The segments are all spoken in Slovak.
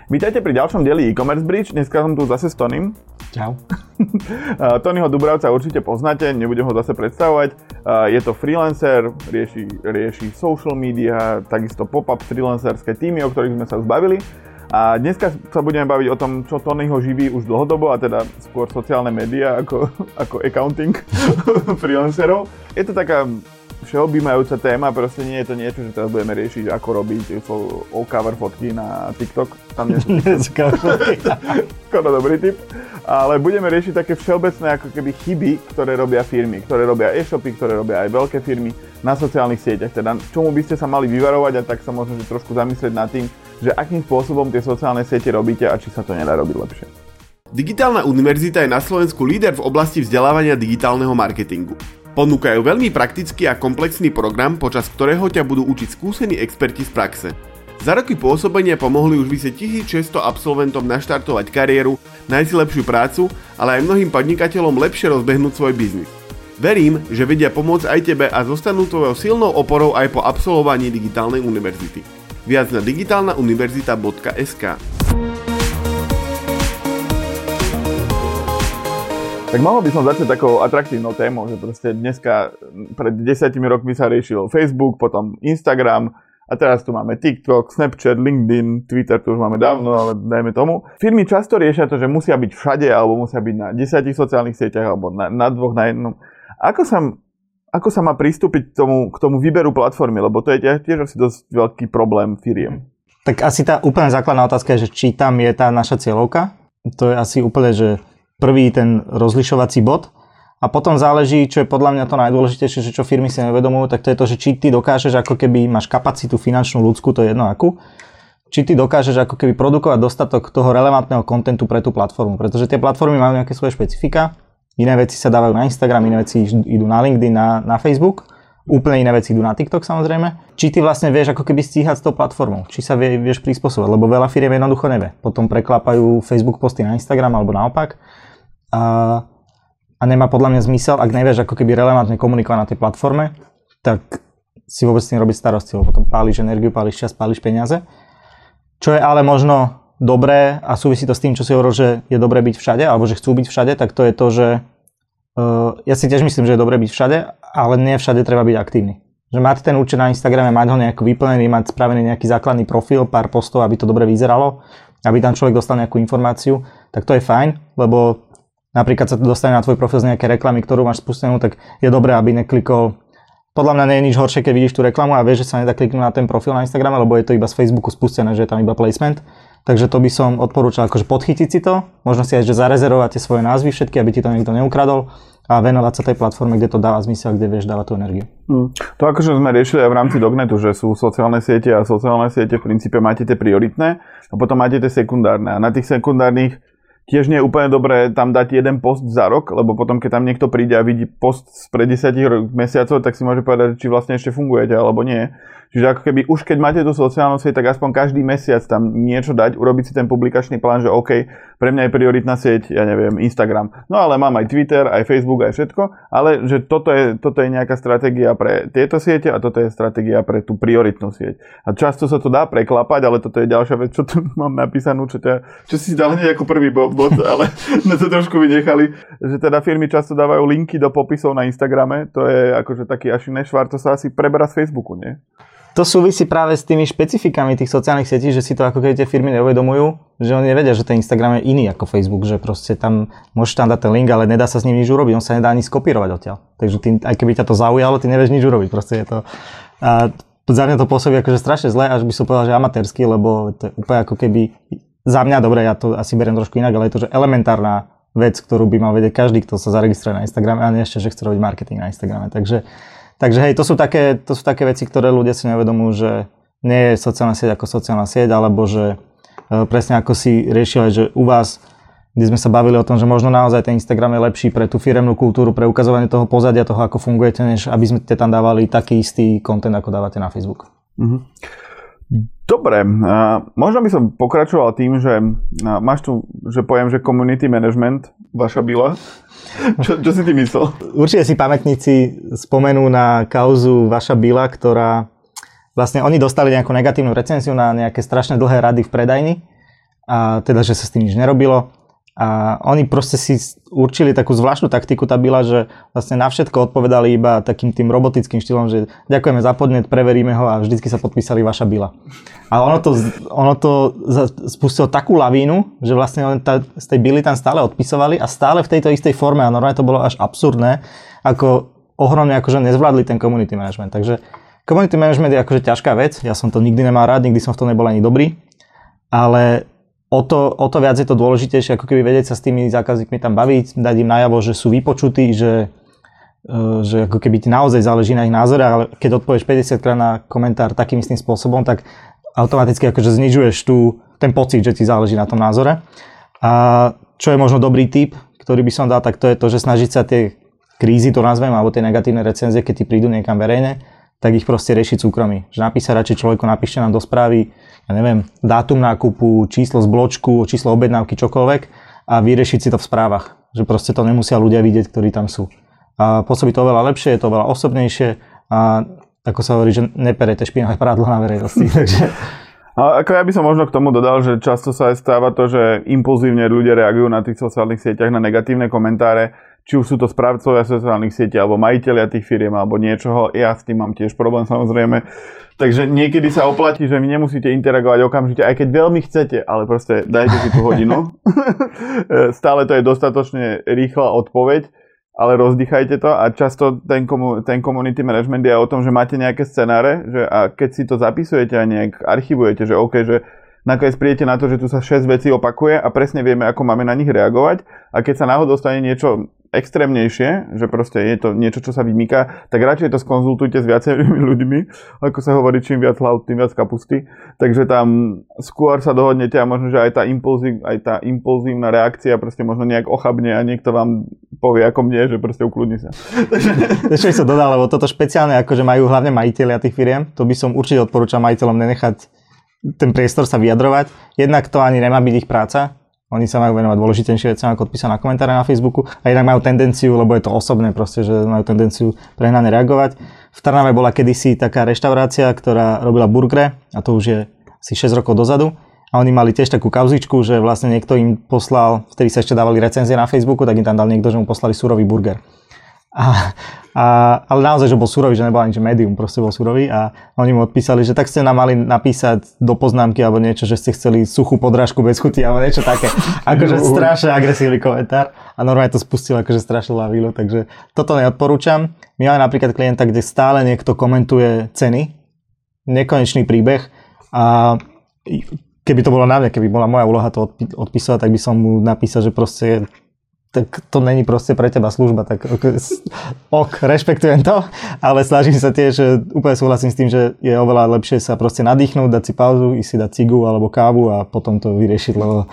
Vítajte pri ďalšom dieli e-commerce bridge. Dneska som tu zase s Tonym. Čau. Tonyho Dubravca určite poznáte, nebudem ho zase predstavovať. Je to freelancer, rieši social media, takisto pop-up freelancerské týmy, o ktorých sme sa už bavili. A dneska sa budeme baviť o tom, čo Tonyho živí už dlhodobo, a teda skôr sociálne médiá ako accounting freelancerov. Je to taká všeobjímajúca téma, proste nie je to niečo, že teraz budeme riešiť, ako robiť all-cover fotky na TikTok. Tam nie sú skoro dobrý tip. Ale budeme riešiť také všeobecné ako keby chyby, ktoré robia firmy, ktoré robia e-shopy, ktoré robia aj veľké firmy na sociálnych sieťach. Teda čomu by ste sa mali vyvarovať, a tak sa možno trošku zamyslieť nad tým, že akým spôsobom tie sociálne siete robíte a či sa to nedá robiť lepšie. Digitálna univerzita je na Slovensku líder v oblasti vzdelávania digitálneho marketingu. Ponúkajú veľmi praktický a komplexný program, počas ktorého ťa budú učiť skúsení experti z praxe. Za roky pôsobenia pomohli už vyše 1600 absolventom naštartovať kariéru, nájsť lepšiu prácu, ale aj mnohým podnikateľom lepšie rozbehnúť svoj biznis. Verím, že vedia pomôcť aj tebe a zostanú tvojou silnou oporou aj po absolvovaní digitálnej univerzity. Viac na digitálnauniverzita.sk. Tak mohol by som začať takou atraktívnou témou, že proste dneska pred 10 rokmi sa riešil Facebook, potom Instagram a teraz tu máme TikTok, Snapchat, LinkedIn, Twitter, to už máme dávno, ale dajme tomu. Firmy často riešia to, že musia byť všade, alebo musia byť na 10 sociálnych sieťach, alebo na dvoch, na jednom. Ako sa má pristúpiť k tomu výberu platformy, lebo to je tiež asi dosť veľký problém firiem. Tak asi tá úplne základná otázka je, že či tam je tá naša cieľovka. To je asi úplne, že prvý ten rozlišovací bod. A potom záleží, čo je podľa mňa to najdôležitejšie, že čo firmy si neuvedomujú, tak to je to, že či ty dokážeš, ako keby máš kapacitu finančnú, ľudskú, to je jedno akú, či ty dokážeš ako keby produkovať dostatok toho relevantného kontentu pre tú platformu. Pretože tie platformy majú nejaké svoje špecifika, iné veci sa dávajú na Instagram, iné veci idú na LinkedIn, na Facebook, úplne iné veci idú na TikTok samozrejme. Či ty vlastne vieš ako keby stíhať s tou platformou, či sa vieš prispôsobať, lebo veľa firiem jednoducho nevie. Potom preklápajú Facebook posty na Instagram alebo naopak. A nemá podľa mňa zmysel, ak nevieš ako keby relevantne komunikovať na tej platforme, tak si vôbec s tým robiť starosti, lebo potom páliš energiu, páliš čas, páliš peniaze. Čo je ale možno dobré a súvisí to s tým, čo si hovoril, že je dobré byť všade, alebo že chcú byť všade, tak to je to, že ja si tiež myslím, že je dobré byť všade, ale nie všade treba byť aktívny. Že mať ten účet na Instagrame, mať ho nejako vyplnený, mať spravený nejaký základný profil, pár postov, aby to dobre vyzeralo, aby tam človek dostal nejakú informáciu, tak to je fajn, lebo napríklad sa dostane na tvoj profil z nejaké reklamy, ktorú máš spustenú, tak je dobré, aby neklikol. Podľa mňa nie je nič horšie, keď vidíš tú reklamu a vieš, že sa nedá kliknúť na ten profil na Instagrame, lebo je to iba z Facebooku spustené, že je tam iba placement. Takže to by som odporúčal akože podchytiť si to, možno si aj že zarezervovať tie svoje názvy všetky, aby ti to niekto neukradol, a venovať sa tej platforme, kde to dáva zmysel, kde vieš dávať tú energiu. To akože sme riešili aj v rámci Dognetu, že sú sociálne siete a sociálne siete v princípe máte tie prioritné a potom máte tie sekundárne. A na tých sekundárnych tiež nie je úplne dobré tam dať jeden post za rok, lebo potom, keď tam niekto príde a vidí post spred 10 mesiacov, tak si môže povedať, či vlastne ešte fungujete, alebo nie. Čiže ako keby už keď máte tú sociálnu sieť, tak aspoň každý mesiac tam niečo dať, urobiť si ten publikačný plán, že OK, pre mňa je prioritná sieť, ja neviem, Instagram. No ale mám aj Twitter, aj Facebook, aj všetko, ale že toto je nejaká stratégia pre tieto siete a toto je stratégia pre tú prioritnú sieť. A často sa to dá preklapať, ale toto je ďalšia vec, čo tu mám napísanú, čo si dal hneď ako prvý bod, ale sme to trošku vynechali, že teda firmy často dávajú linky do popisov na Instagrame, to je akože taký až nešvar, to sa asi preberá z Facebooku, nie? To súvisí práve s tými špecifikami tých sociálnych sietí, že si to ako keď tie firmy neuvedomujú, že oni nevedia, že ten Instagram je iný ako Facebook, že proste tam môžeš tam dať ten link, ale nedá sa s ním nič urobiť, on sa nedá ani skopírovať odtiaľ. Takže ty, aj keby ťa to zaujalo, ty nevieš nič urobiť, proste je to. A za mňa to pôsobí akože strašne zle, až by som povedal, že amatérsky, lebo to je úplne ako keby, za mňa, dobre, ja to asi beriem trošku inak, ale je to, že elementárna vec, ktorú by mal vedieť každý, kto sa zaregistruje na Instagrame, a nie ešte, že chce robiť marketing na Instagrame. Takže hej, to sú také veci, ktoré ľudia si nevedomujú, že nie je sociálna sieť ako sociálna sieť, alebo že presne ako si riešili, že u vás, kde sme sa bavili o tom, že možno naozaj ten Instagram je lepší pre tú firemnú kultúru, pre ukazovanie toho pozadia, toho, ako fungujete, než aby sme tam dávali taký istý content, ako dávate na Facebook. Dobre, možno by som pokračoval tým, že máš tu, že poviem, že community management, vaša byla. Čo si ty myslel? Určite si pamätníci spomenú na kauzu vaša byla, ktorá vlastne oni dostali nejakú negatívnu recenziu na nejaké strašne dlhé rady v predajni a teda, že sa s tým nič nerobilo. A oni proste si určili takú zvláštnu taktiku, tá byla, že vlastne na všetko odpovedali iba takým tým robotickým štýlom, že ďakujeme za podnet, preveríme ho a vždycky sa podpísali vaša byla. A ono to spustilo takú lavínu, že vlastne z tej bily tam stále odpisovali a stále v tejto istej forme a normálne to bolo až absurdné, ako ohromne akože nezvládli ten community management. Takže community management je akože ťažká vec, ja som to nikdy nemal rád, nikdy som v tom nebol ani dobrý, ale o to viac je to dôležitejšie, ako keby vedieť sa s tými zákazníkmi tam baviť, dať im najavo, že sú vypočutí, že ako keby ti naozaj záleží na ich názore, ale keď odpovieš 50 krát na komentár takým istým spôsobom, tak automaticky akože znižuješ ten pocit, že ti záleží na tom názore. A čo je možno dobrý tip, ktorý by som dal, tak to je to, že snažiť sa tie krízy, to nazvem, alebo tie negatívne recenzie, keď ti prídu niekam verejne, tak ich proste riešiť súkromí. Že napísať radšej človeku, napíšte nám do správy, ja neviem, dátum nákupu, číslo z bločku, číslo objednávky, čokoľvek a vyriešiť si to v správach. Že proste to nemusia ľudia vidieť, ktorí tam sú. A pôsobí to oveľa lepšie, je to oveľa osobnejšie a ako sa hovorí, že neperete špinavé prádlo na verejnosti. Takže... A ako ja by som možno k tomu dodal, že často sa aj stáva to, že impulzívne ľudia reagujú na tých sociálnych sieťach na negatívne komentáre, či už sú to správcovia sociálnych sietí, alebo majitelia tých firiem, alebo niečoho. Ja s tým mám tiež problém, samozrejme. Takže niekedy sa oplatí, že vy nemusíte interagovať okamžite, aj keď veľmi chcete, ale proste dajte si tú hodinu. Stále to je dostatočne rýchla odpoveď, ale rozdýchajte to a často ten community management je o tom, že máte nejaké scenáre, že a keď si to zapisujete a nejak archivujete, že OK, že nakoniec prídete na to, že tu sa 6 vecí opakuje a presne vieme, ako máme na nich reagovať a keď sa náhodou stane niečo extrémnejšie, že proste je to niečo, čo sa vymýka, tak radšej to skonzultujte s viacerými ľuďmi, ako sa hovorí, čím viac hlav, tým viac kapusty. Takže tam skôr sa dohodnete a možno, že aj tá impulzívna reakcia proste možno nejak ochabne a niekto vám povie ako mne, že proste ukludni sa. Ešte by som dodal, lebo toto špeciálne akože majú hlavne majitelia tých firiem, to by som určite odporúčal majiteľom nenechať ten priestor sa vyjadrovať. Jednak to ani nemá byť ich práca. Oni sa majú venovať dôležitejšie veciam ako odpísať na komentáre na Facebooku a jednak majú tendenciu, lebo je to osobné proste, že majú tendenciu prehnane reagovať. V Trnave bola kedysi taká reštaurácia, ktorá robila burgere a to už je asi 6 rokov dozadu a oni mali tiež takú kauzičku, že vlastne niekto im poslal, vtedy sa ešte dávali recenzie na Facebooku, tak im tam dal niekto, že mu poslali surový burger. Ale naozaj, že bol surový, že nebol ani že medium, proste bol surový a oni mu odpísali, že tak ste nám mali napísať do poznámky alebo niečo, že ste chceli suchú podrážku bez chuti alebo niečo také. Akože strašne agresívny komentár a normálne to spustilo akože strašne lavínu, takže toto neodporúčam. My máme napríklad klienta, kde stále niekto komentuje ceny, nekonečný príbeh a keby to bolo na mňa, keby bola moja úloha to odpísať, tak by som mu napísal, že proste tak to není proste pre teba služba, tak rešpektujem to, ale snažím sa tiež, úplne súhlasím s tým, že je oveľa lepšie sa proste nadýchnúť, dať si pauzu, ísť si dať cigu alebo kávu a potom to vyriešiť,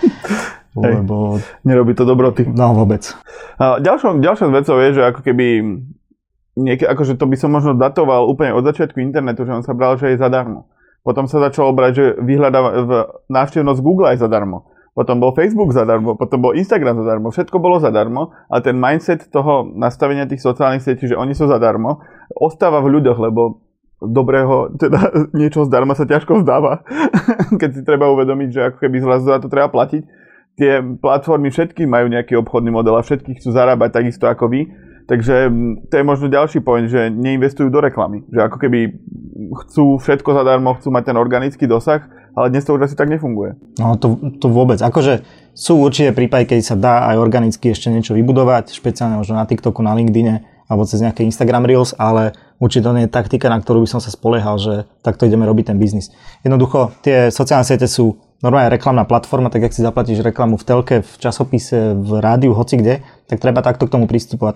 lebo nerobí to dobroty. No vôbec. Ďalšou vecou je, že ako keby akože to by som možno datoval úplne od začiatku internetu, že on sa bral, že je zadarmo. Potom sa začalo brať, že vyhľadáva návštevnosť Google aj zadarmo. Potom bol Facebook zadarmo, potom bol Instagram zadarmo, všetko bolo zadarmo a ten mindset toho nastavenia tých sociálnych sietí, že oni sú zadarmo, ostáva v ľuďoch, lebo dobrého, teda niečo zdarma sa ťažko vzdáva, keď si treba uvedomiť, že ako keby zrazu za to treba platiť. Tie platformy všetky majú nejaký obchodný model a všetky chcú zarábať takisto ako vy. Takže to je možno ďalší point, že neinvestujú do reklamy. Že ako keby chcú všetko zadarmo, chcú mať ten organický dosah, ale dnes to už asi tak nefunguje. No to vôbec. Akože sú určite prípady, keď sa dá aj organicky ešte niečo vybudovať, špeciálne možno na TikToku, na LinkedIne alebo cez nejaké Instagram Reels, ale určite to nie je taktika, na ktorú by som sa spoliehal, že takto ideme robiť ten biznis. Jednoducho, tie sociálne siete sú normálne reklamná platforma, tak ak si zaplatíš reklamu v telke, v časopise, v rádiu, hoci kde, tak treba takto k tomu pristupovať.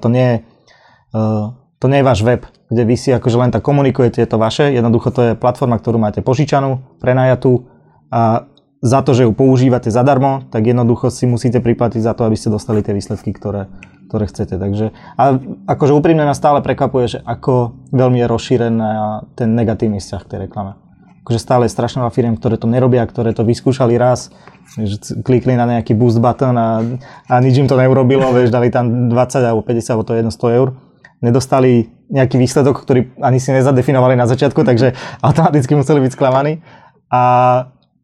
To nie je váš web, kde vy si akože len tak komunikujete, je to vaše. Jednoducho to je platforma, ktorú máte požičanú, prenajatú a za to, že ju používate zadarmo, tak jednoducho si musíte priplatiť za to, aby ste dostali tie výsledky, ktoré chcete. Takže, a akože úprimne nás stále prekvapuje, že ako veľmi je rozšírený ten negatívny vzťah k tej reklame. Akože stále je strašne veľa firiem, ktoré to nerobia, ktoré to vyskúšali raz, že klikli na nejaký boost button a nič im to neurobilo, dali tam 20 alebo 50 alebo to je 100 eur. Nedostali nejaký výsledok, ktorý ani si nezadefinovali na začiatku, takže automaticky museli byť sklamaní. A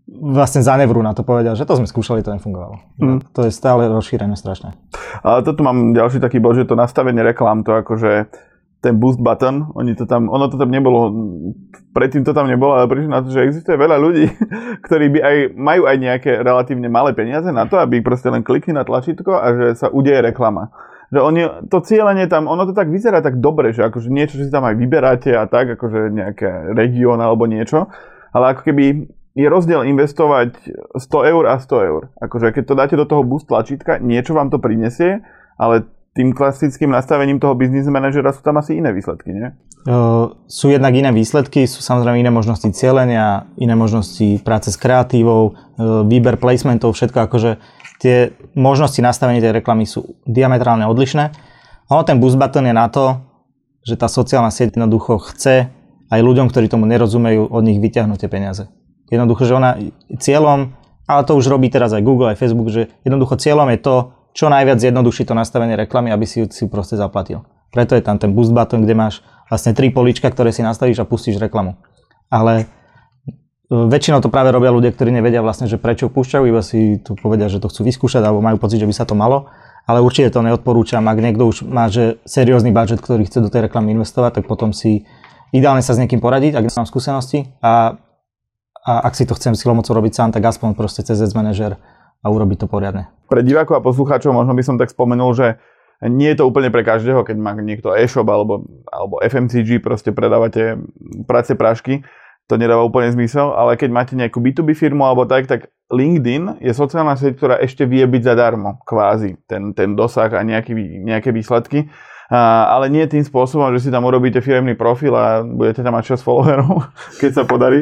vlastne zanevrú na to povedal, že to sme skúšali, to nefungovalo. To je stále rozšírené strašne. Ale toto mám ďalší taký bod, že to nastavenie reklám, to akože ten boost button, ono to tam nebolo, predtým to tam nebolo, ale prišli na to, že existuje veľa ľudí, ktorí majú aj nejaké relatívne malé peniaze na to, aby proste len klikli na tlačítko a že sa udeje reklama. Že to cieľenie tam, ono to tak vyzerá tak dobre, že akože niečo, že si tam aj vyberáte a tak, akože nejaké región alebo niečo, ale ako keby je rozdiel investovať 100 eur a 100 eur. Akože keď to dáte do toho boost tlačítka, niečo vám to prinesie, ale tým klasickým nastavením toho business manažera sú tam asi iné výsledky, nie? Sú jednak iné výsledky, sú samozrejme iné možnosti cielenia, iné možnosti práce s kreatívou, výber placementov, všetko akože tie možnosti nastavenia tej reklamy sú diametrálne odlišné. Ono ten boost button je na to, že tá sociálna sieť jednoducho chce aj ľuďom, ktorí tomu nerozumejú, od nich vyťahnuť tie peniaze. Jednoducho, že ona cieľom, ale to už robí teraz aj Google, aj Facebook, že jednoducho cieľom je to, čo najviac zjednoduší to nastavenie reklamy, aby si proste zaplatil. Preto je tam ten boost button, kde máš vlastne 3 políčka, ktoré si nastavíš a pustíš reklamu. Ale väčšinou to práve robia ľudia, ktorí nevedia vlastne, že prečo púšťajú, iba si tu povedia, že to chcú vyskúšať alebo majú pocit, že by sa to malo. Ale určite to neodporúčam, ak niekto už má že seriózny budget, ktorý chce do tej reklamy investovať, tak potom si ideálne sa s niekým poradiť, ak mám skúsenosti a ak si to chcem silomocou robiť sám, tak aspoň proste cez Ads Manager a urobiť to poriadne. Pre divákov a poslucháčov možno by som tak spomenul, že nie je to úplne pre každého, keď má niekto e-shop alebo FMCG, proste predávate pracie prášky, to nedáva úplne zmysel, ale keď máte nejakú B2B firmu alebo tak LinkedIn je sociálna sieť, ktorá ešte vie byť zadarmo, kvázi, ten dosah a nejaké výsledky. Ale nie tým spôsobom, že si tam urobíte firemný profil a budete tam mať 6 followerov, keď sa podarí.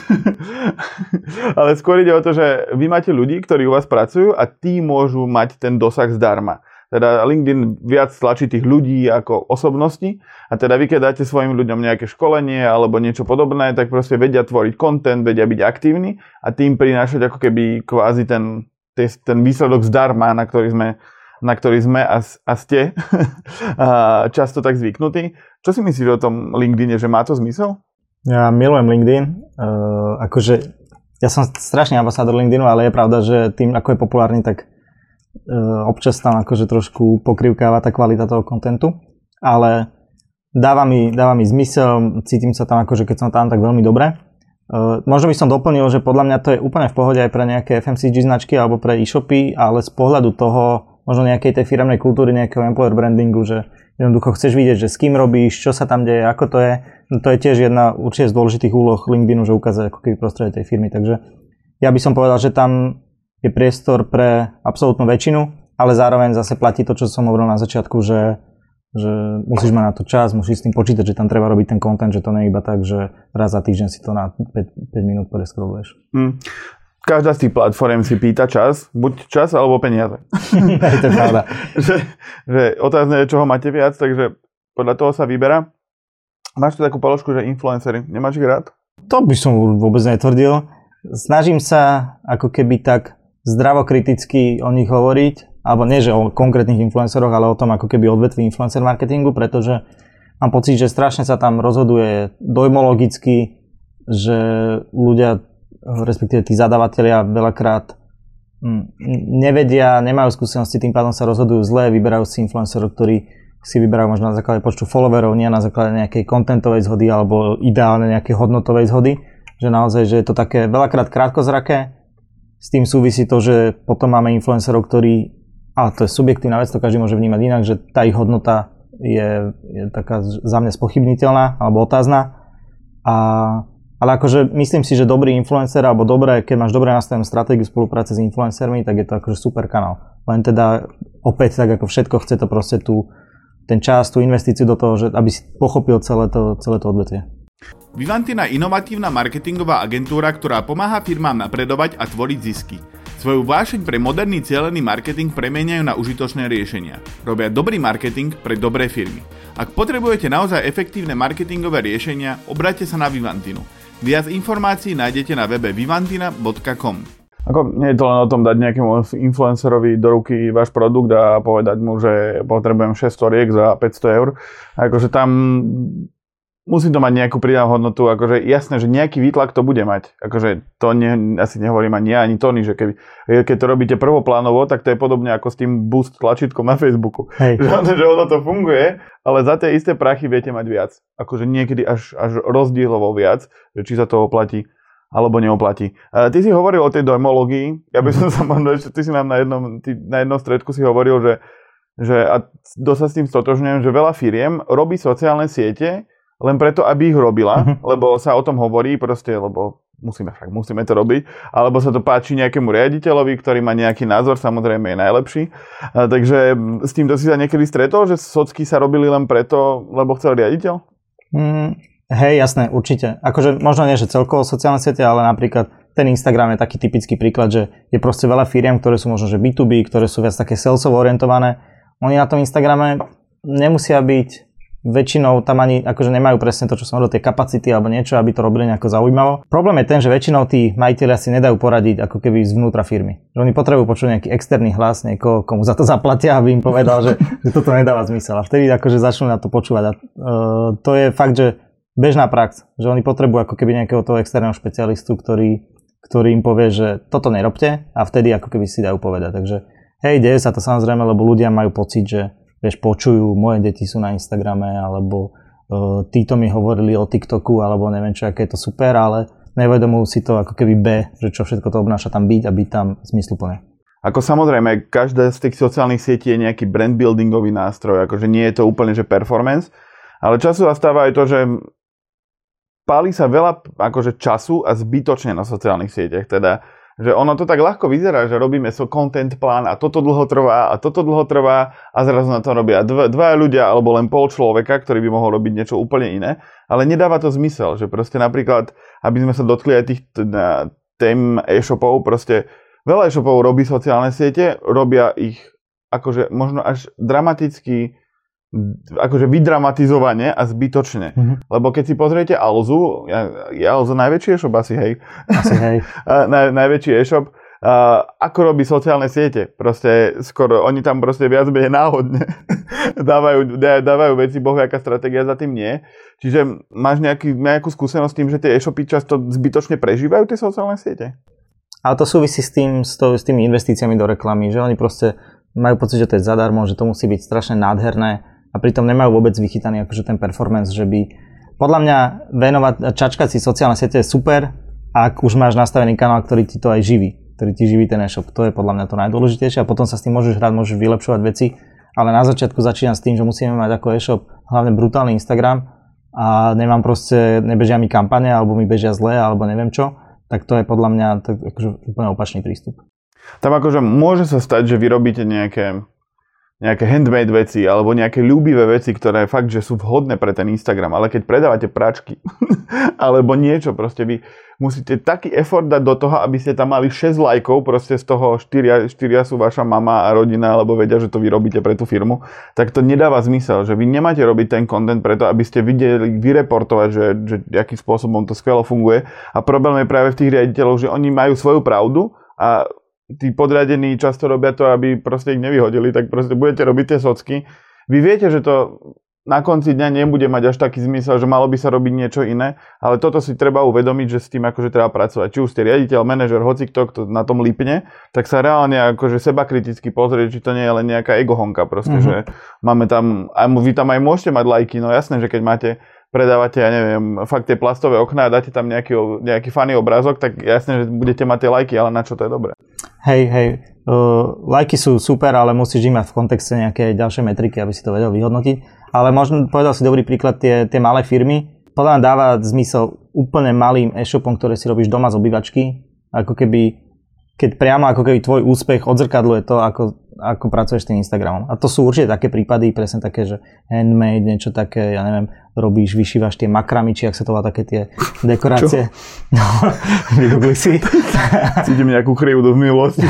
Ale skôr ide o to, že vy máte ľudí, ktorí u vás pracujú a tí môžu mať ten dosah zdarma. Teda LinkedIn viac tlačí tých ľudí ako osobnosti a teda vy keď dáte svojim ľuďom nejaké školenie alebo niečo podobné, tak proste vedia tvoriť content, vedia byť aktívni a tým prinášať ako keby kvázi ten výsledok zdarma, na ktorý sme a ste často tak zvyknutí. Čo si myslíš o tom LinkedIne, že má to zmysel? Ja milujem LinkedIn. Akože ja som strašný ambasádor LinkedInu, ale je pravda, že tým, ako je populárny, tak občas tam akože trošku pokrivkáva tá kvalita toho kontentu. Ale dáva mi zmysel, cítim sa tam akože keď som tam tak veľmi dobre. Možno by som doplnil, že podľa mňa to je úplne v pohode aj pre nejaké FMCG značky alebo pre e-shopy, ale z pohľadu toho možno nejakej tej firemnej kultúry, nejakého employer brandingu, že jednoducho chceš vidieť, že s kým robíš, čo sa tam deje, ako to je. No to je tiež jedna určite z dôležitých úloh LinkedInu, že ukazuje ako keby prostredie tej firmy. Takže ja by som povedal, že tam je priestor pre absolútnu väčšinu, ale zároveň zase platí to, čo som hovoril na začiatku, že musíš mať na to čas, musíš s tým počítať, že tam treba robiť ten content, že to nie je iba tak, že raz za týždeň si to na 5 minút preskroluješ. Každá z tých platform si pýta čas, buď čas alebo peniaze. To je pravda. že otázne je, čoho máte viac, takže podľa toho sa vyberá. Máš tu takú položku, že influencery, nemáš ich rád? To by som vôbec netvrdil. Snažím sa ako keby tak zdravokriticky o nich hovoriť, alebo nie, že o konkrétnych influenceroch, ale o tom ako keby odvetví influencer marketingu, pretože mám pocit, že strašne sa tam rozhoduje dojmologicky, že ľudia, respektíve tí zadavatelia veľakrát nevedia, nemajú skúsenosti, tým pádom sa rozhodujú zle, vyberajú si influencerov, ktorí si vyberajú možno na základe počtu followerov, nie na základe nejakej contentovej zhody alebo ideálne nejakej hodnotovej zhody, že naozaj, že je to také veľakrát krátkozraké. S tým súvisí to, že potom máme influencerov, ktorí, ale to je subjektívna vec, to každý môže vnímať inak, že tá ich hodnota je taká za mňa spochybniteľná alebo otázna. Ale akože myslím si, že dobrý influencer alebo keď máš dobre nastavenú stratégiu spolupráce s influencermi, tak je to akože super kanál. Len teda opäť tak ako všetko chce to proste ten čas, tú investíciu do toho, že aby si pochopil celé to odvetvie. Vivantina je inovatívna marketingová agentúra, ktorá pomáha firmám napredovať a tvoriť zisky. Svoju vášeň pre moderný cielený marketing premieňajú na užitočné riešenia. Robia dobrý marketing pre dobré firmy. Ak potrebujete naozaj efektívne marketingové riešenia, obráťte sa na Vivantinu. Viac informácií nájdete na webe vivantina.com. Ako nie je to len o tom dať nejakému influencerovi do ruky váš produkt a povedať mu, že potrebujem 6 storiek za 500 eur. Akože tam musí to mať nejakú pridanú hodnotu, akože jasné, že nejaký výtlak to bude mať. Akože to asi nehovorím ani Tony, že keď to robíte prvoplánovo, tak to je podobne ako s tým boost tlačítkom na Facebooku. Hej. Že ono to funguje, ale za tie isté prachy viete mať viac. Akože niekedy až rozdielovo viac, že či sa to oplatí alebo neoplatí. Ty si hovoril o tej dojmológii. Ja by som sa možno, ty si nám na jednom stredku si hovoril, že a dosť sa s tým stotožňujem, že veľa firiem robí sociálne siete len preto, aby ich robila, lebo sa o tom hovorí proste, lebo musíme to robiť, alebo sa to páči nejakému riaditeľovi, ktorý má nejaký názor, samozrejme je najlepší. Takže s týmto si sa niekedy stretol, že socky sa robili len preto, lebo chcel riaditeľ? Hej, jasné, určite. Akože možno nie, že celkovo sociálne siete, ale napríklad ten Instagram je taký typický príklad, že je proste veľa firiem, ktoré sú možno že B2B, ktoré sú viac také salesovo orientované. Oni na tom Instagrame nemusia byť väčšinou tam ani akože nemajú presne to, čo som hovoril, tie kapacity alebo niečo, aby to robili nejako zaujímavo. Problém je ten, že väčšinou tí majitelia si nedajú poradiť ako keby zvnútra firmy. Že oni potrebujú počuť nejaký externý hlas, niekoho, komu za to zaplatia, aby im povedal, že toto nedáva zmysel. A vtedy akože začnú na to počúvať. A to je fakt, že bežná prax, že oni potrebujú ako keby nejakého toho externého špecialistu, ktorý im povie, že toto nerobte a vtedy ako keby si dajú povedať. Takže hej, deje sa to samozrejme, lebo ľudia majú pocit, že počujú, moje deti sú na Instagrame, alebo títo mi hovorili o TikToku, alebo neviem čo, aké je to super, ale nevedomujú si to ako keby že čo všetko to obnáša tam byť a byť tam zmysluplne. Ako samozrejme, každá z tých sociálnych sietí je nejaký brand buildingový nástroj, akože nie je to úplne, že performance, ale času zastáva aj to, že páli sa veľa akože času a zbytočne na sociálnych sieťach, teda že ono to tak ľahko vyzerá, že robíme content plán a toto dlho trvá a zrazu na to robia dvaja ľudia alebo len pol človeka, ktorý by mohol robiť niečo úplne iné, ale nedáva to zmysel, že proste napríklad, aby sme sa dotkli aj tých tém e-shopov, proste veľa e-shopov robí sociálne siete, robia ich akože možno až dramaticky akože vydramatizovane a zbytočne. Lebo keď si pozriete Alzu, je Alza najväčší e-shop asi, hej? Asi, hej. Najväčší e-shop. Ako robí sociálne siete? Proste skoro, oni tam proste viac menej náhodne dávajú veci, bohu, aká stratégia za tým nie. Čiže máš nejakú skúsenosť s tým, že tie e-shopy často zbytočne prežívajú tie sociálne siete? Ale to súvisí s tými investíciami do reklamy, že oni proste majú pocit, že to je zadarmo, že to musí byť strašne nádherné a pritom nemajú vôbec vychytaný akože ten performance, že by podľa mňa čačkať si sociálne siete je super, ak už máš nastavený kanál, ktorý ti to aj živí, ktorý ti živí ten e-shop. To je podľa mňa to najdôležitejšie a potom sa s tým môžeš hrať, môžeš vylepšovať veci, ale na začiatku začínam s tým, že musíme mať ako e-shop hlavne brutálny Instagram a nebežia mi kampane alebo mi bežia zle alebo neviem čo, tak to je podľa mňa akože úplne opačný prístup. Tam akože môže sa stať, že vy robíte nejaké handmade veci alebo nejaké ľúbivé veci, ktoré fakt, že sú vhodné pre ten Instagram, ale keď predávate práčky alebo niečo, proste vy musíte taký effort dať do toho, aby ste tam mali 6 lajkov, proste z toho 4 sú vaša mama a rodina, alebo vedia, že to vy robíte pre tú firmu, tak to nedáva zmysel, že vy nemáte robiť ten content preto, aby ste videli, vyreportovať, že akým spôsobom to skvelo funguje a problém je práve v tých riaditeľoch, že oni majú svoju pravdu a tí podriadení často robia to, aby proste ich nevyhodili, tak proste budete robiť tie socky. Vy viete, že to na konci dňa nebude mať až taký zmysel, že malo by sa robiť niečo iné, ale toto si treba uvedomiť, že s tým akože treba pracovať. Či už ste riaditeľ, manažer, hocikto, kto na tom lípne, tak sa reálne akože seba kriticky pozrieť, či to nie je len nejaká egohonka proste, že máme tam, a vy tam aj môžete mať lajky, no jasné, že keď predávate, ja neviem, fakt tie plastové okná a dáte tam nejaký funny obrázok, tak jasné, že budete mať tie lajky, ale na čo to je dobré? Hej, lajky sú super, ale musíš ich mať v kontexte nejaké ďalšie metriky, aby si to vedel vyhodnotiť. Ale možno povedal si dobrý príklad tie malé firmy. Podľa mňa dáva zmysel úplne malým e-shopom, ktoré si robíš doma z obývačky, ako keby, keď priamo ako keby tvoj úspech odzrkadluje to, ako pracuješ s tým Instagramom. A to sú určite také prípady, presne také, že handmade, niečo také, ja neviem, vyšívaš tie makramy, či ak sa to volá, také tie dekorácie. Čo? No, vygooglí si. Cítim nejakú krivdu v minulosti.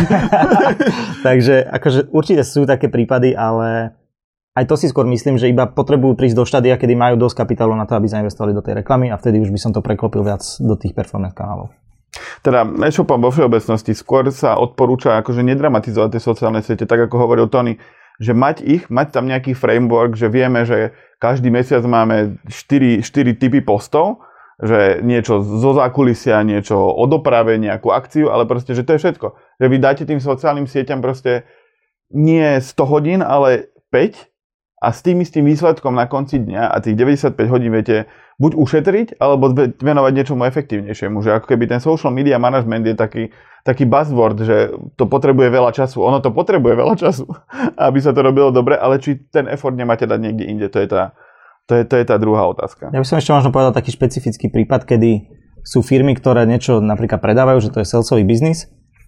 Takže akože určite sú také prípady, ale aj to si skôr myslím, že iba potrebujú prísť do štádia, kedy majú dosť kapitálu na to, aby zainvestovali do tej reklamy a vtedy už by som to preklopil viac do tých performance kanálov. Teda e-shopom vo všeobecnosti skôr sa odporúča akože nedramatizovať tie sociálne siete, tak ako hovoril Tony, že mať tam nejaký framework, že vieme, že každý mesiac máme 4 typy postov, že niečo zo zákulisia, niečo o doprave, nejakú akciu, ale proste, že to je všetko. Že vy dáte tým sociálnym sieťam proste nie 100 hodín, ale 5 a s tým istým výsledkom na konci dňa a tých 95 hodín viete buď ušetriť, alebo venovať niečomu efektívnejšiemu. Že ako keby ten social media management je taký buzzword, že to potrebuje veľa času. Ono to potrebuje veľa času, aby sa to robilo dobre, ale či ten effort nemáte dať niekde inde, to je tá druhá otázka. Ja by som ešte možno povedal taký špecifický prípad, kedy sú firmy, ktoré niečo napríklad predávajú, že to je salesový biznis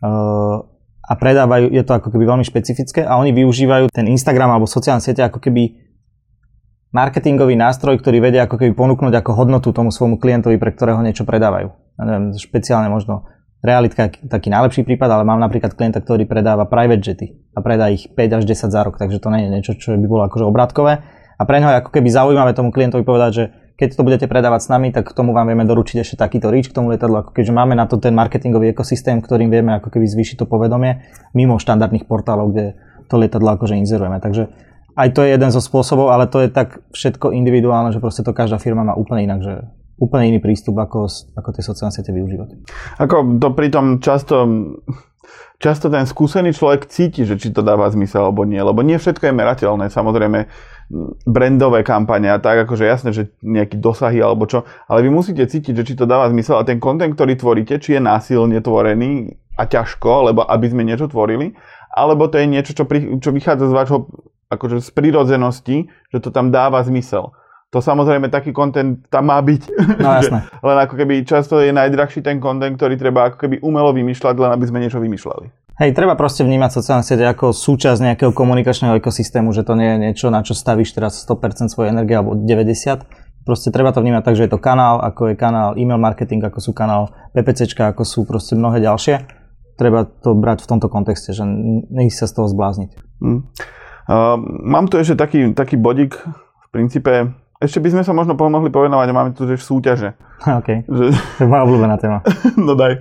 a predávajú, je to ako keby veľmi špecifické a oni využívajú ten Instagram alebo sociálne siete ako keby marketingový nástroj, ktorý vedia ako keby ponúknuť ako hodnotu tomu svojmu klientovi, pre ktorého niečo predávajú. Ja neviem, špeciálne možno Realitka je taký najlepší prípad, ale mám napríklad klienta, ktorý predáva private jety a predá ich 5 až 10 za rok, takže to nie je niečo, čo by bolo akože obratkové. A pre ňoho je ako keby zaujímavé tomu klientovi povedať, že keď to budete predávať s nami, tak k tomu vám vieme doručiť ešte takýto reach k tomu lietadlu, ako keďže máme na to ten marketingový ekosystém, ktorým vieme ako keby zvýšiť to povedomie mimo štandardných portálov, kde to lietadlo akože inzerujeme. Takže aj to je jeden zo spôsobov, ale to je tak všetko individuálne, že proste to každá firma má úplne inak, že úplne iný prístup, ako tie sociálne siete využívať. Ako to pritom často ten skúsený človek cíti, že či to dáva zmysel alebo nie, lebo nie všetko je merateľné. Samozrejme, brandové kampane a tak, akože jasné, že nejaký dosahy alebo čo, ale vy musíte cítiť, že či to dáva zmysel a ten content, ktorý tvoríte, či je násilne tvorený a ťažko, lebo aby sme niečo tvorili, alebo to je niečo, čo vychádza z vášho akože z prirodzenosti, že to tam dáva zmysel. To samozrejme taký content tam má byť. No jasné. Len ako keby často je najdrahší ten content, ktorý treba ako keby umelo vymýšľať, len aby sme niečo vymýšľali. Hej, treba proste vnímať sociálne siete ako súčasť nejakého komunikačného ekosystému, že to nie je niečo, na čo stavíš teraz 100% svojej energie alebo 90%. Proste treba to vnímať tak, že je to kanál, ako je kanál e-mail marketing, ako sú kanál PPCčka, ako sú proste mnohé ďalšie. Treba to brať v tomto kontexte, že nech sa z toho zblázniť. Mám tu ešte taký bodík v princípe. Ešte by sme sa možno mohli povenovať, máme tu že súťaže. OK, to je moja obľúbená téma. No daj.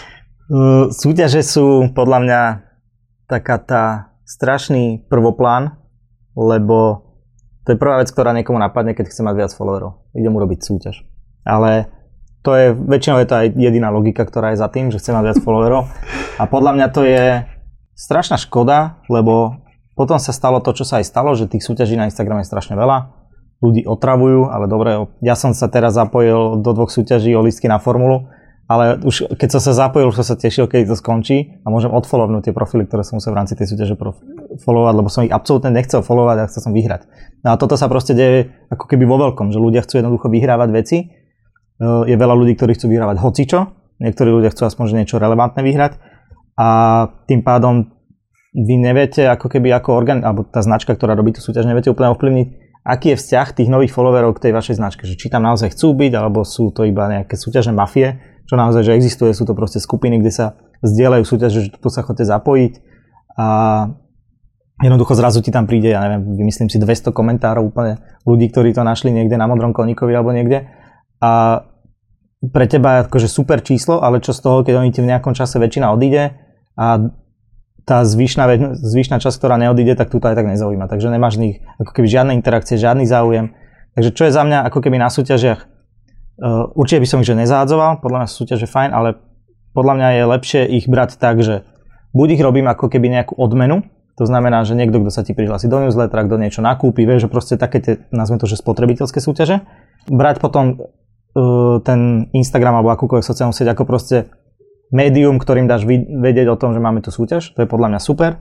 Súťaže sú podľa mňa taká tá strašný prvoplán, lebo to je prvá vec, ktorá niekomu napadne, keď chce mať viac followerov. Idem urobiť súťaž. Ale väčšinou je to aj jediná logika, ktorá je za tým, že chce mať viac followerov. A podľa mňa to je strašná škoda, lebo potom sa stalo to, čo sa aj stalo, že tých súťaží na Instagrame je strašne veľa. Ľudí otravujú, ale dobre, ja som sa teraz zapojil do 2 súťaží o lístky na formulu, ale už keď som sa zapojil, už som sa tešil, keď to skončí a môžem odfollowovnúť tie profily, ktoré som musel v rámci tej súťaže followovať, lebo som ich absolútne nechcel followovať a chcel som vyhrať. No a toto sa proste deje ako keby vo veľkom, že ľudia chcú jednoducho vyhrávať veci. Je veľa ľudí, ktorí chcú vyhrávať hocičo, niektorí ľudia chcú aspoň niečo relevantné vyhrať a tým pádom vy neviete, ako keby ako alebo tá značka, ktorá robí tú súťaž, neviete úplne ovplyvniť, aký je vzťah tých nových followerov k tej vašej značke, že či tam naozaj chcú byť, alebo sú to iba nejaké súťažné mafie, čo naozaj, že existuje, sú to proste skupiny, kde sa zdieľajú súťaže, že tu sa chcete zapojiť a jednoducho zrazu ti tam príde, ja neviem, vymyslím si 200 komentárov úplne ľudí, ktorí to našli niekde na Modrom koníkovi alebo niekde a pre teba je akože super číslo, ale čo z toho, keď oni ti v nejakom čase väčšina odíde a tá zvyšná časť, ktorá neodíde, tak tu to aj tak nezaujíma. Takže nemáš z nich ako keby žiadne interakcie, žiadny záujem. Takže čo je za mňa ako keby na súťažiach, určite by som ich že nezahádzoval, podľa mňa súťaže fajn, ale podľa mňa je lepšie ich brať tak, že buď ich robím ako keby nejakú odmenu, to znamená, že niekto, kto sa ti prihlási do newslettera, kto niečo nakúpi, vieš, že proste také tie, nazvem to, že spotrebiteľské súťaže. Brať potom ten Instagram alebo akúkoľvek sociálnu sieť ako proste médium, ktorým dáš vedieť o tom, že máme tu súťaž, to je podľa mňa super.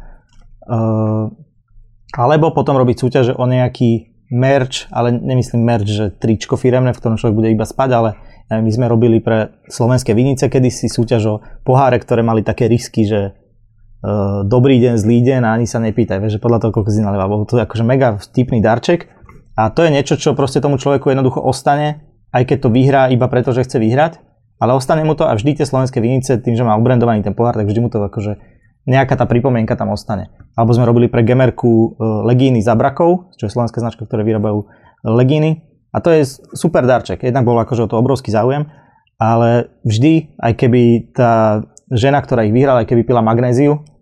Alebo potom robiť súťaže o nejaký merch, ale nemyslím merch, že tričko firemné, v ktorom človek bude iba spať, ale my sme robili pre Slovenské vinice kedysi súťaž o poháre, ktoré mali také risky, že dobrý deň, zlý deň a ani sa nepýtaj, vieš, že podľa toho, koľko si nalieval. Bol to akože mega vtipný darček a to je niečo, čo proste tomu človeku jednoducho ostane, aj keď to vyhrá iba preto, že chce vyhrať. Ale ostane mu to a vždy tie Slovenské vinice, tým, že má ubrandovaný ten pohár, tak vždy mu to akože nejaká tá pripomienka tam ostane. Alebo sme robili pre Gemerku legíny za brakov, čo je slovenská značka, ktoré vyrábajú legíny. A to je super darček. Jednak bol akože o to obrovský záujem, ale vždy, aj keby tá žena, ktorá ich vyhrala, aj keby pila magnéziu,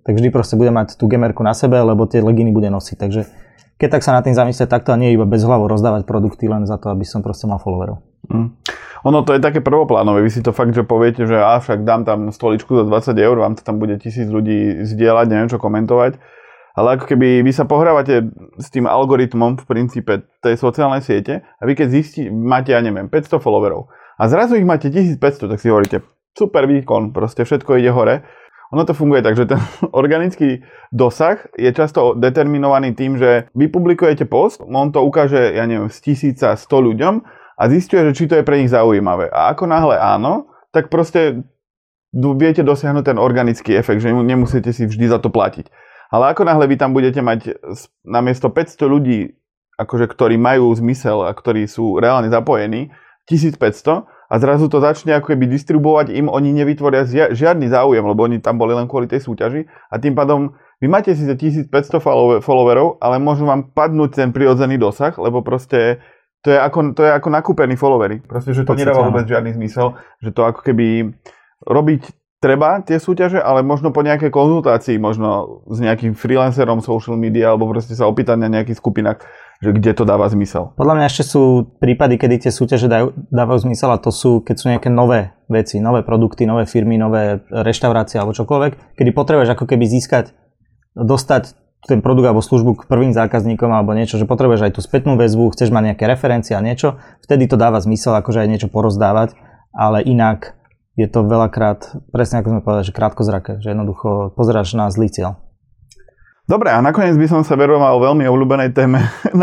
tak vždy proste bude mať tú gamerku na sebe, lebo tie legíny bude nosiť. Takže keď tak sa na tým zamyslieť takto a nie iba bez hlavo rozdávať produkty len za to, aby som proste mal followerov. Ono to je také prvoplánové, vy si to fakt, že poviete, že však dám tam stoličku za 20 €, vám to tam bude 1000 ľudí zdieľať, neviem čo komentovať. Ale ako keby vy sa pohrávate s tým algoritmom v princípe tej sociálnej siete a vy keď máte, ja neviem, 500 followerov a zrazu ich máte 1500, tak si hovoríte, super výkon, proste všetko ide hore. Ono to funguje tak, že ten organický dosah je často determinovaný tým, že vy publikujete post, on to ukáže, ja neviem, z 1000 100 ľuďom a zisťuje, že či to je pre nich zaujímavé. A ako náhle áno, tak proste viete dosiahnuť ten organický efekt, že nemusíte si vždy za to platiť. Ale ako náhle vy tam budete mať namiesto 500 ľudí, akože, ktorí majú zmysel a ktorí sú reálne zapojení, 1500 a zrazu to začne ako keby distribuovať im, oni nevytvoria žiadny záujem, lebo oni tam boli len kvôli tej súťaži a tým pádom vy máte síce 1500 followerov, ale môžu vám padnúť ten prirodzený dosah, lebo proste to je ako nakúpený followery. Proste, že to nedáva vôbec žiadny zmysel, že to ako keby robiť treba tie súťaže, ale možno po nejakej konzultácii, možno s nejakým freelancerom social media, alebo proste sa opýtať na nejakých skupinách, že kde to dáva zmysel. Podľa mňa ešte sú prípady, kedy tie súťaže dávajú zmysel a to sú, keď sú nejaké nové veci, nové produkty, nové firmy, nové reštaurácie alebo čokoľvek, kedy potrebuješ ako keby dostať ten produkt alebo službu k prvým zákazníkom alebo niečo, že potrebuješ aj tú spätnú väzbu, chceš mať nejaké referencie a niečo, vtedy to dáva zmysel akože aj niečo porozdávať, ale inak je to veľakrát, presne ako sme povedali, že krátkozraké, že jednoducho pozeráš na zlý cieľ. Dobre, a nakoniec by som sa veroval veľmi obľúbenej téme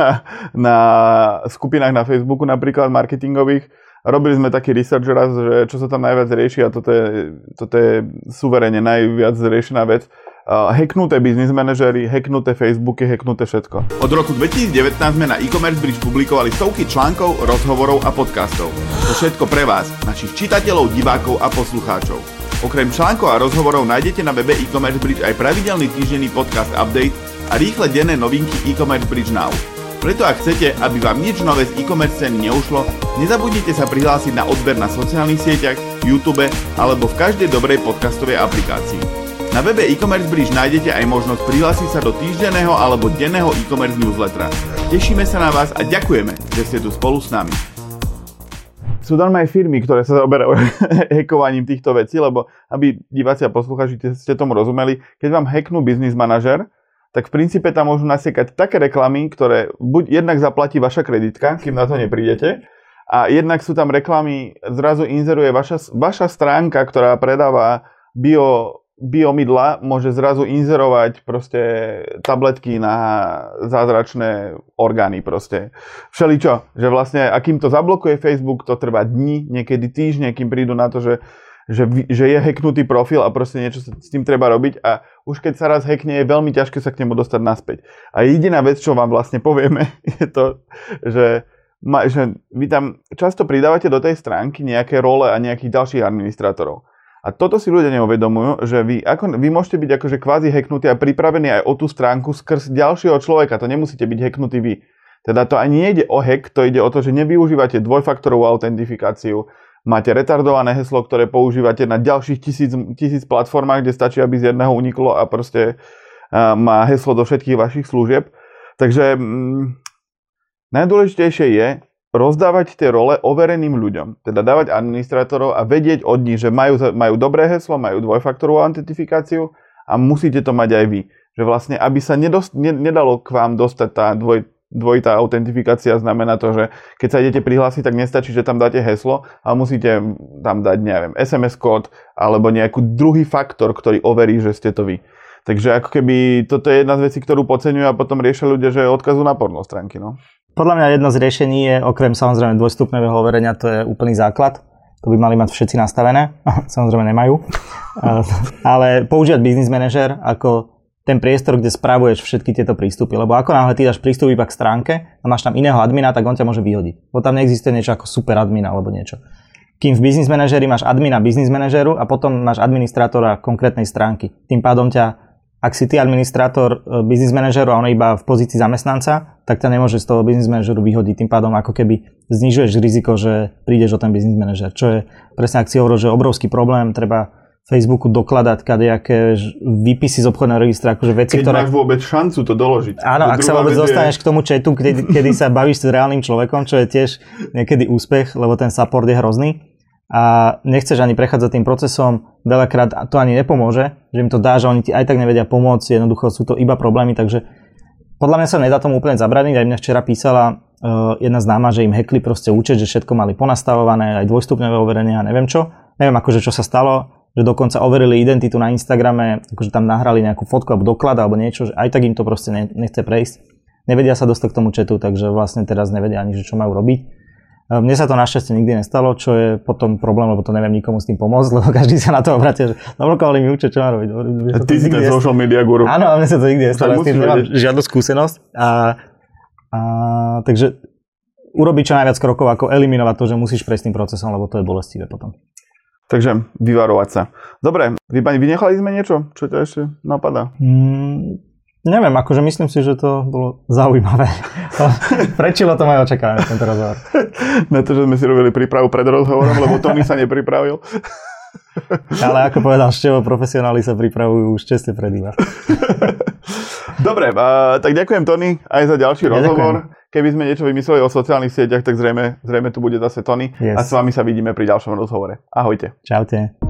na skupinách na Facebooku, napríklad marketingových. Robili sme taký research raz, že čo sa tam najviac rieši a toto je suverene najviac riešená vec. Hacknuté business manažery, hacknuté Facebooky, hacknuté všetko. Od roku 2019 sme na e-commerce bridge publikovali stovky článkov, rozhovorov a podcastov. To všetko pre vás, našich čitateľov, divákov a poslucháčov. Okrem článkov a rozhovorov nájdete na webe e-commerce bridge aj pravidelný týždenný podcast update a rýchle denné novinky e-commerce bridge now. Preto ak chcete, aby vám nič nové z e-commerce scény neušlo, nezabudnite sa prihlásiť na odber na sociálnych sieťach, YouTube alebo v každej dobrej podcastovej aplikácii. Na webe e-commerce bridge nájdete aj možnosť prihlásiť sa do týždenného alebo denného e-commerce newslettera. Tešíme sa na vás a ďakujeme, že ste tu spolu s nami. Sú tam aj firmy, ktoré sa zaoberajú hackovaním týchto vecí, lebo aby diváci a poslucháči ste tomu rozumeli, keď vám hacknú business manažer, tak v princípe tam môžu nasiekať také reklamy, ktoré buď jednak zaplatí vaša kreditka, kým na to neprídete, a jednak sú tam reklamy, zrazu inzeruje vaša stránka, ktorá predáva biomydla, môže zrazu inzerovať proste tabletky na zázračné orgány proste. Všeličo, že vlastne akým to zablokuje Facebook, to trvá dni, niekedy týždne, kým prídu na to, že je hacknutý profil a proste niečo s tým treba robiť a už keď sa raz hackne, je veľmi ťažké sa k nemu dostať naspäť. A jediná vec, čo vám vlastne povieme, je to, že vy tam často pridávate do tej stránky nejaké role a nejakých ďalších administrátorov. A toto si ľudia neuvedomujú, že vy môžete byť akože kvázi hacknutí a pripravení aj o tú stránku skrz ďalšieho človeka. To nemusíte byť hacknutí vy. Teda to ani nejde o hack, to ide o to, že nevyužívate dvojfaktorovú autentifikáciu. Máte retardované heslo, ktoré používate na ďalších tisíc platformách, kde stačí, aby z jedného uniklo a proste má heslo do všetkých vašich služieb. Takže najdôležitejšie je rozdávať tie role overeným ľuďom. Teda dávať administrátorov a vedieť od nich, že majú dobré heslo, majú dvojfaktorovú autentifikáciu a musíte to mať aj vy. Že vlastne, aby sa nedalo k vám dostať tá dvojitá autentifikácia, znamená to, že keď sa idete prihlásiť, tak nestačí, že tam dáte heslo, ale musíte tam dať, neviem, SMS kód alebo nejaký druhý faktor, ktorý overí, že ste to vy. Takže ako keby toto je jedna z vecí, ktorú podceňujú a potom riešia ľudia, že odkazujú na porno stránky, no. Podľa mňa jedno z riešení je, okrem samozrejme dvojstupňového overenia, to je úplný základ. To by mali mať všetci nastavené. Samozrejme nemajú. Ale používať business manager ako ten priestor, kde spravuješ všetky tieto prístupy. Lebo ako náhle ty dáš prístup iba k stránke a máš tam iného admina, tak on ťa môže vyhodiť. Lebo tam neexistuje niečo ako super admina alebo niečo. Kým v business manageri máš admina business manageru a potom máš administrátora konkrétnej stránky. Tým pádom ak si ty administrátor business manažeru a on je iba v pozícii zamestnanca, tak ťa nemôže z toho business manažeru vyhodiť. Tým pádom ako keby znižuješ riziko, že prídeš o ten business manažer. Čo je presne, ak si hovoril, že obrovský problém, treba Facebooku dokladať kadejaké výpisy z obchodného registra, akože veci, keď máš vôbec šancu to doložiť. Áno, ak sa vôbec dostaneš k tomu chatu, kedy sa bavíš s reálnym človekom, čo je tiež niekedy úspech, lebo ten support je hrozný a nechceš ani prechádzať tým procesom, veľakrát to ani nepomôže, že im to dá, že oni ti aj tak nevedia pomôcť, jednoducho sú to iba problémy, takže podľa mňa sa nedá tomu úplne zabraniť. Aj mňa včera písala jedna známa, že im hackli proste účet, že všetko mali ponastavované, aj dvojstupňové overenie a neviem čo. Neviem akože čo sa stalo, že dokonca overili identitu na Instagrame, akože tam nahrali nejakú fotku alebo doklad alebo niečo, že aj tak im to proste nechce prejsť. Nevedia sa dostať k tomu chatu, takže vlastne teraz nevedia ani, že čo majú robiť. Mne sa to našťastie nikdy nestalo, čo je potom problém, lebo to neviem nikomu s tým pomôcť, lebo každý sa na to obrátia, že zablokovali mi účet, čo mám robiť. A ty si ten social media guru. Áno, a mne sa to nikdy nestalo, s tým nemám žiadnu skúsenosť. Takže urobiť čo najviac krokov, ako eliminovať to, že musíš prejsť tým procesom, lebo to je bolestivé potom. Takže vyvarovať sa. Dobre, vynechali sme niečo? Čo ťa ešte napadá? Neviem, akože myslím si, že to bolo zaujímavé. Prečilo to moje očakávanie, tento rozhovor. Na to, že sme si robili prípravu pred rozhovorom, lebo Tony sa nepripravil. Ale ako povedal Števo, profesionáli sa pripravujú už česte pred iba. Dobre, tak ďakujem Tony aj za ďalší rozhovor. Keby sme niečo vymysleli o sociálnych sieťach, tak zrejme tu bude zase Tony. Yes. A s vami sa vidíme pri ďalšom rozhovore. Ahojte. Čaute.